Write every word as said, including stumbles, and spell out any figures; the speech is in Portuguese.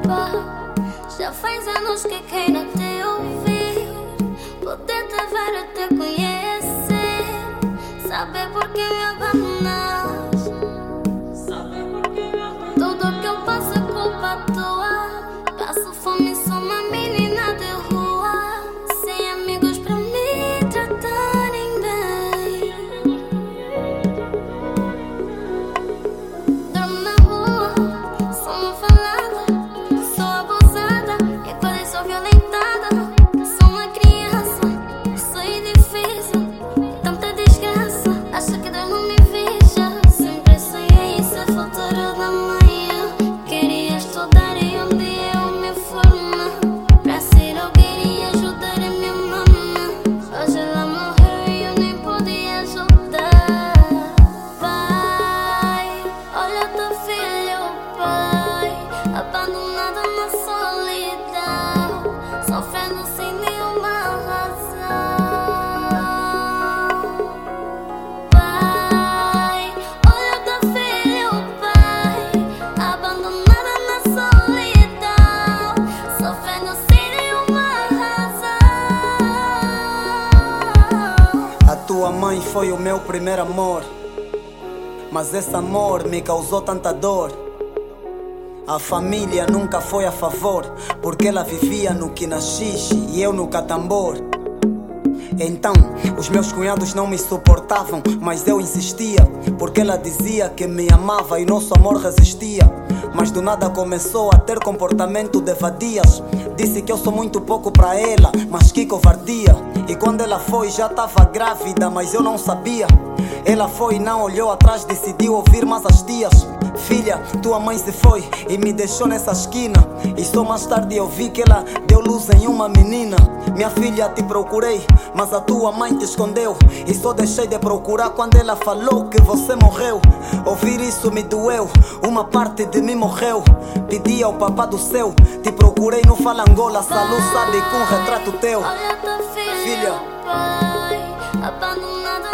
pá. Já faz anos que quero te ouvir, poder te ver e te conhecer, saber por que me abandonas. Tudo que eu passo é culpa tua. Passo fome, sou uma menina de rua, sem amigos pra me tratarem bem. Dormo na rua, sou uma falada, sou abusada e quase sou violentada. Sou uma criança, sou difícil, tanta desgraça. Acho que Deus não me veja. Sempre sonhei em ser futuro da manhã. Queria estudar e um dia eu me formar pra ser alguém e ajudar a minha mamãe. Hoje ela morreu e eu nem podia ajudar. Pai, olha teu filho, pai, abandonado na solidão, sofrendo sem nenhuma razão. Pai, olha teu filho, pai, abandonada na solidão, sofrendo sem nenhuma razão. A tua mãe foi o meu primeiro amor, mas esse amor me causou tanta dor. A família nunca foi a favor, porque ela vivia no quinaxixe e eu no catambor. Então, os meus cunhados não me suportavam, mas eu insistia, porque ela dizia que me amava e nosso amor resistia. Mas do nada começou a ter comportamento de vadias. Disse que eu sou muito pouco pra ela, mas que covardia. E quando ela foi já tava grávida, mas eu não sabia. Ela foi e não olhou atrás, decidiu ouvir mais as tias. Filha, tua mãe se foi e me deixou nessa esquina, e só mais tarde eu vi que ela deu luz em uma menina. Minha filha, te procurei, mas a tua mãe te escondeu, e só deixei de procurar quando ela falou que você morreu. Ouvir isso me doeu, uma parte de mim morreu. Pedi ao papá do céu, te procurei no Falangola, Salu sabe com um retrato teu. Olha teu filho, Filha. pai, abandonado